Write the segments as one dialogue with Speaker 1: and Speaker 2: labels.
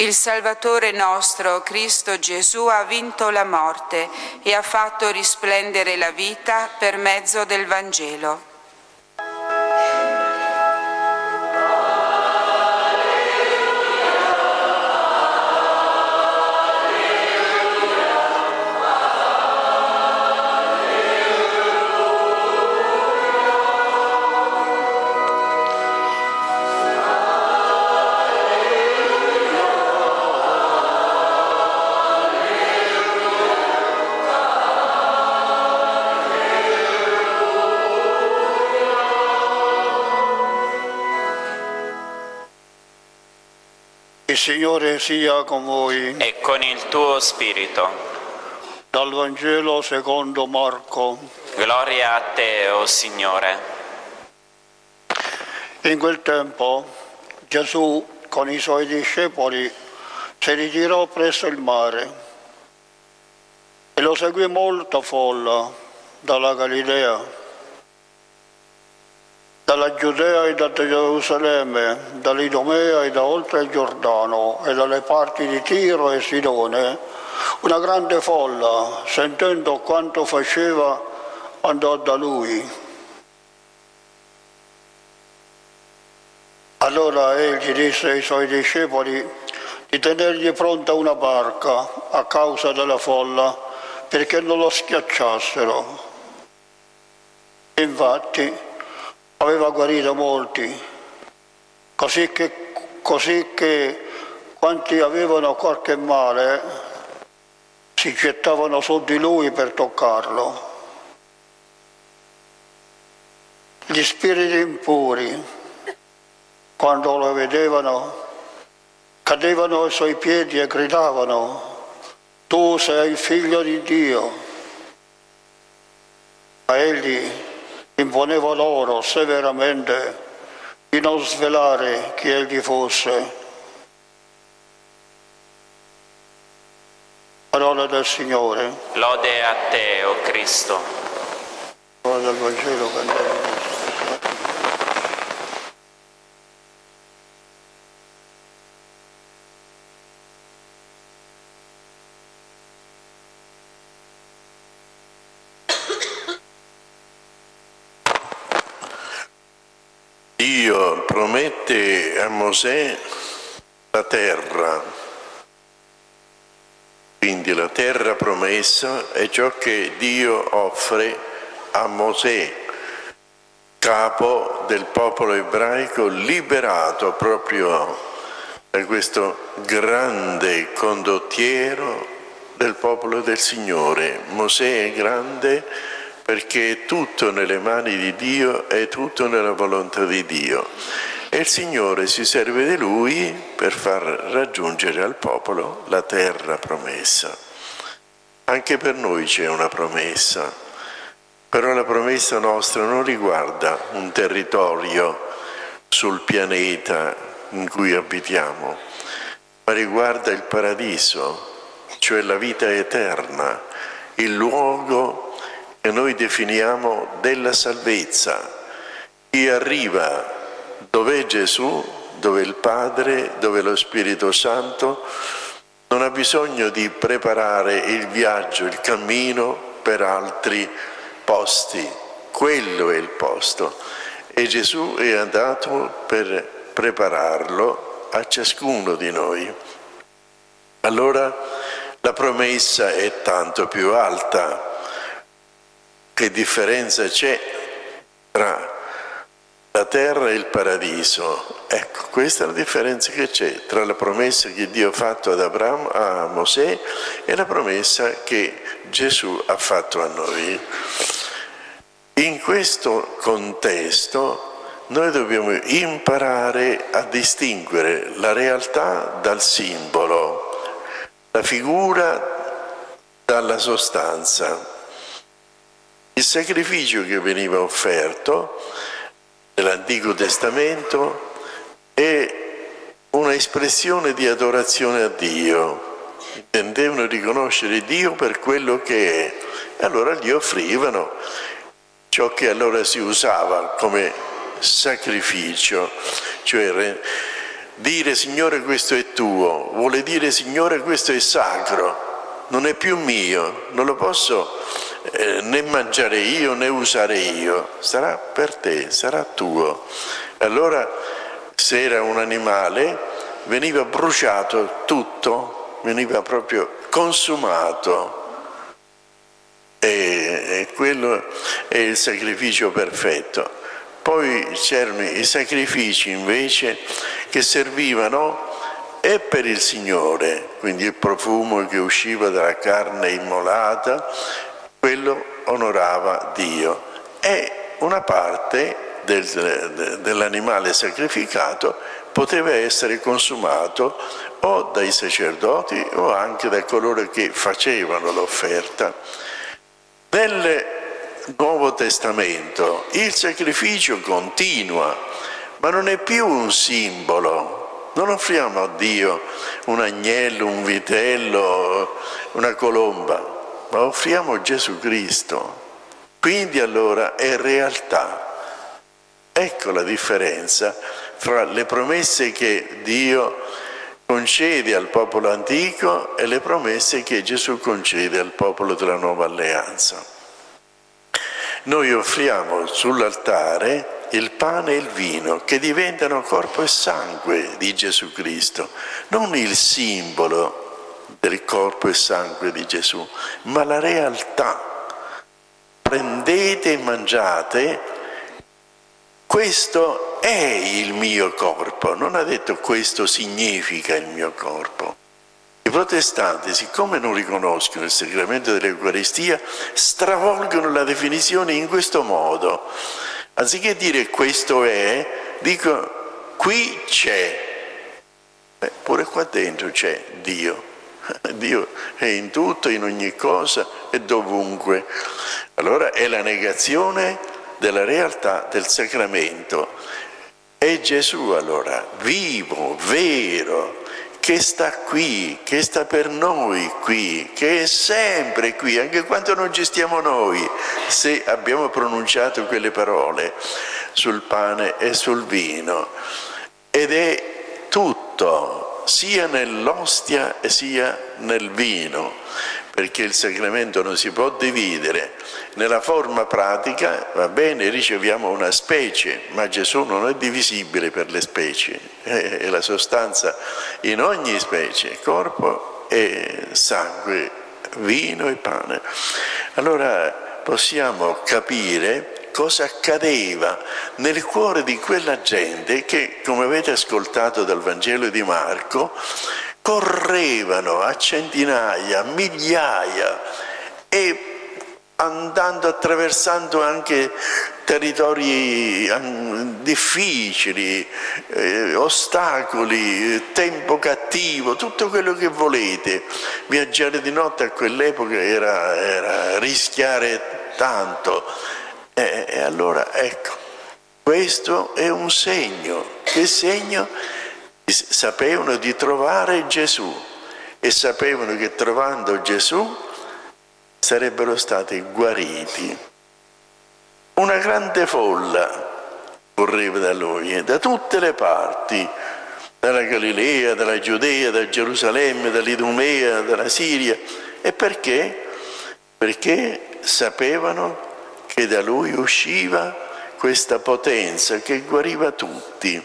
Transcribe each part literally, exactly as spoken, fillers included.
Speaker 1: Il Salvatore nostro, Cristo Gesù, ha vinto la morte e ha fatto risplendere la vita per mezzo del Vangelo.
Speaker 2: Il Signore sia con voi.
Speaker 3: E con il tuo spirito.
Speaker 2: Dal Vangelo secondo Marco.
Speaker 3: Gloria a te, o Signore.
Speaker 2: In quel tempo Gesù con i suoi discepoli si ritirò presso il mare e lo seguì molta folla dalla Galilea, dalla Giudea e da Gerusalemme, dall'Idumea e da oltre il Giordano e dalle parti di Tiro e Sidone. Una grande folla, sentendo quanto faceva, andò da lui. Allora egli disse ai suoi discepoli di tenergli pronta una barca a causa della folla, perché non lo schiacciassero. Infatti aveva guarito molti, così che, così che quanti avevano qualche male si gettavano su di lui per toccarlo. Gli spiriti impuri, quando lo vedevano, cadevano ai suoi piedi e gridavano: «Tu sei il figlio di Dio». Ma egli imponeva loro severamente di non svelare chi egli fosse. Parola del Signore.
Speaker 3: Lode a te, o Cristo.
Speaker 2: Parola del Vangelo cantato.
Speaker 4: Dio promette a Mosè la terra, quindi la terra promessa è ciò che Dio offre a Mosè, capo del popolo ebraico, liberato proprio da questo grande condottiero del popolo del Signore. Mosè è grande perché è tutto nelle mani di Dio, è tutto nella volontà di Dio. E il Signore si serve di Lui per far raggiungere al popolo la terra promessa. Anche per noi c'è una promessa, però la promessa nostra non riguarda un territorio sul pianeta in cui abitiamo, ma riguarda il paradiso, cioè la vita eterna, il luogo che noi definiamo della salvezza. Chi arriva dove è Gesù, dove è il Padre, dove è lo Spirito Santo, non ha bisogno di preparare il viaggio, il cammino per altri posti. Quello è il posto. E Gesù è andato per prepararlo a ciascuno di noi. Allora la promessa è tanto più alta. Che differenza c'è tra la terra e il paradiso? Ecco, questa è la differenza che c'è tra la promessa che Dio ha fatto ad Abramo, a Mosè, e la promessa che Gesù ha fatto a noi. In questo contesto noi dobbiamo imparare a distinguere la realtà dal simbolo, la figura dalla sostanza. Il sacrificio che veniva offerto nell'Antico Testamento è una espressione di adorazione a Dio. Intendevano riconoscere Dio per quello che è. E allora gli offrivano ciò che allora si usava come sacrificio, cioè dire Signore questo è tuo, vuole dire Signore questo è sacro, non è più mio, non lo posso eh, né mangiare io né usare io, sarà per te, sarà tuo. Allora se era un animale veniva bruciato tutto, veniva proprio consumato. E quello è il sacrificio perfetto. Poi c'erano i sacrifici invece che servivano e per il Signore, quindi il profumo che usciva dalla carne immolata, quello onorava Dio, e una parte del, dell'animale sacrificato poteva essere consumato o dai sacerdoti o anche da coloro che facevano l'offerta. Nel Nuovo Testamento il sacrificio continua, ma non è più un simbolo. Non offriamo a Dio un agnello, un vitello, una colomba, ma offriamo Gesù Cristo. Quindi allora è realtà. Ecco la differenza fra le promesse che Dio concede al popolo antico e le promesse che Gesù concede al popolo della nuova alleanza. Noi offriamo sull'altare il pane e il vino che diventano corpo e sangue di Gesù Cristo, non il simbolo del corpo e sangue di Gesù, ma la realtà. Prendete e mangiate, questo è il mio corpo, non ha detto questo significa il mio corpo. I protestanti, siccome non riconoscono il sacramento dell'Eucaristia, stravolgono la definizione in questo modo. Anziché dire questo è, dico qui c'è. Beh, pure qua dentro c'è Dio. Dio è in tutto, in ogni cosa e dovunque. Allora è la negazione della realtà del sacramento. È Gesù allora, vivo, vero, che sta qui, che sta per noi qui, che è sempre qui, anche quando non ci stiamo noi, se abbiamo pronunciato quelle parole sul pane e sul vino. Ed è tutto, sia nell'ostia sia nel vino, perché il sacramento non si può dividere. Nella forma pratica, va bene, riceviamo una specie, ma Gesù non è divisibile per le specie, è la sostanza in ogni specie, corpo e sangue, vino e pane. Allora possiamo capire cosa accadeva nel cuore di quella gente che, come avete ascoltato dal Vangelo di Marco, correvano a centinaia, a migliaia e andando, attraversando anche territori difficili, eh, ostacoli, tempo cattivo, tutto quello che volete. Viaggiare di notte a quell'epoca era, era rischiare tanto. E, e allora ecco, questo è un segno. Che segno? Sapevano di trovare Gesù e sapevano che trovando Gesù sarebbero stati guariti. Una grande folla correva da lui, da tutte le parti, dalla Galilea, dalla Giudea, da Gerusalemme, dall'Idumea, dalla Siria. E perché? Perché sapevano che da lui usciva questa potenza che guariva tutti.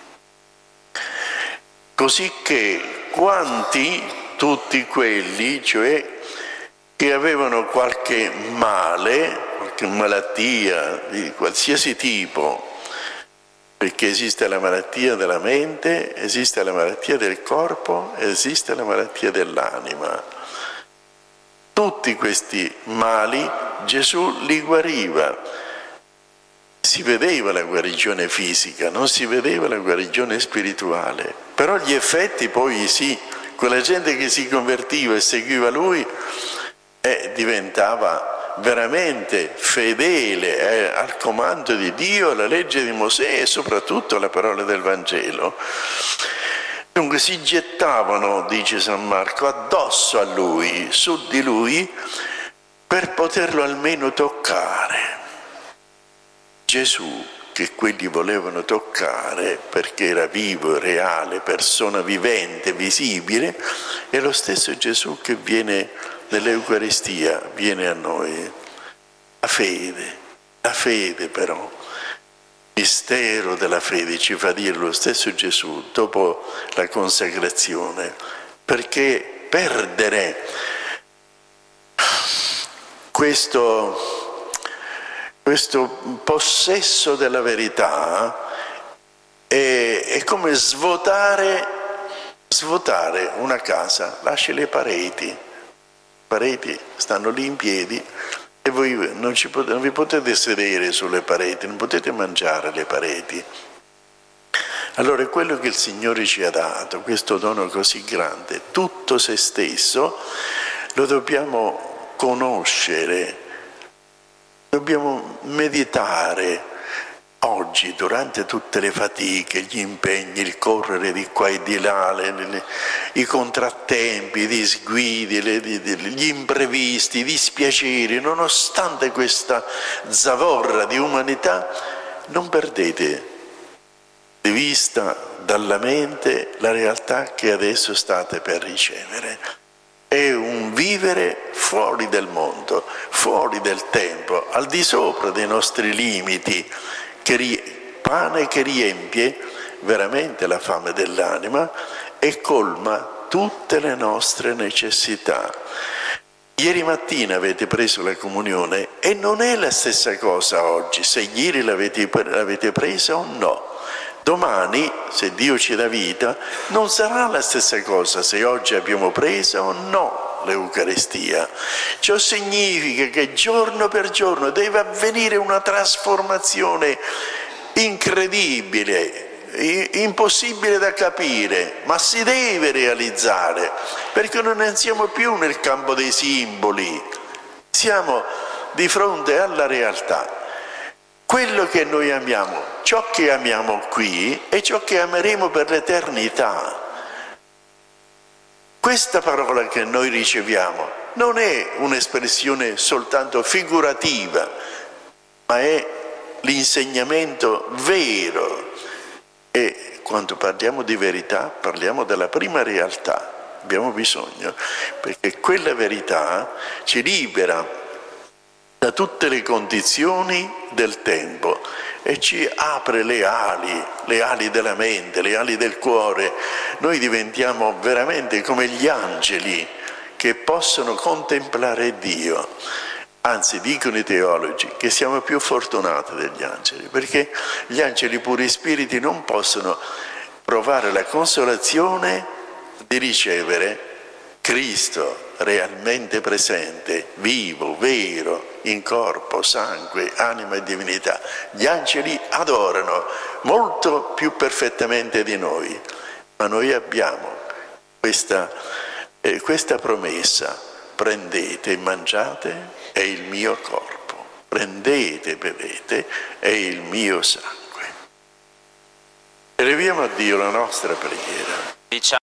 Speaker 4: Così che quanti, tutti quelli, cioè che avevano qualche male, qualche malattia di qualsiasi tipo, perché esiste la malattia della mente, esiste la malattia del corpo, esiste la malattia dell'anima. Tutti questi mali Gesù li guariva. Si vedeva la guarigione fisica, non si vedeva la guarigione spirituale, però gli effetti poi sì, quella gente che si convertiva e seguiva lui eh, diventava veramente fedele eh, al comando di Dio, alla legge di Mosè e soprattutto alla parola del Vangelo. Dunque si gettavano, dice San Marco, addosso a lui, su di lui, per poterlo almeno toccare. Gesù che quelli volevano toccare, perché era vivo, reale, persona vivente, visibile, è lo stesso Gesù che viene nell'Eucaristia, viene a noi. La fede, la fede però, il mistero della fede ci fa dire lo stesso Gesù dopo la consacrazione, perché perdere questo, questo possesso della verità è, è come svuotare, svuotare una casa. Lasci le pareti, le pareti stanno lì in piedi e voi non, ci potete, non vi potete sedere sulle pareti, non potete mangiare le pareti. Allora è quello che il Signore ci ha dato, questo dono così grande, tutto se stesso, lo dobbiamo conoscere, dobbiamo meditare oggi, durante tutte le fatiche, gli impegni, il correre di qua e di là, le, le, i contrattempi, i disguidi, le, gli imprevisti, i dispiaceri, nonostante questa zavorra di umanità, non perdete di vista dalla mente la realtà che adesso state per ricevere. È un vivere fuori del mondo, fuori del tempo, al di sopra dei nostri limiti, che pane che riempie veramente la fame dell'anima e colma tutte le nostre necessità. Ieri mattina avete preso la comunione e non è la stessa cosa oggi, se ieri l'avete, l'avete presa o no. Domani, se Dio ci dà vita, non sarà la stessa cosa se oggi abbiamo presa o no l'Eucaristia. Ciò significa che giorno per giorno deve avvenire una trasformazione incredibile, impossibile da capire, ma si deve realizzare, perché non siamo più nel campo dei simboli, siamo di fronte alla realtà. Quello che noi amiamo, ciò che amiamo qui è ciò che ameremo per l'eternità. Questa parola che noi riceviamo non è un'espressione soltanto figurativa, ma è l'insegnamento vero. E quando parliamo di verità, parliamo della prima realtà. Abbiamo bisogno, perché quella verità ci libera da tutte le condizioni del tempo e ci apre le ali, le ali della mente, le ali del cuore. Noi diventiamo veramente come gli angeli che possono contemplare Dio. Anzi, dicono i teologi che siamo più fortunati degli angeli, perché gli angeli puri spiriti non possono provare la consolazione di ricevere Cristo realmente presente, vivo, vero, in corpo, sangue, anima e divinità. Gli angeli adorano molto più perfettamente di noi, ma noi abbiamo questa, eh, questa promessa: prendete e mangiate, è il mio corpo, prendete e bevete, è il mio sangue. Eleviamo a Dio la nostra preghiera.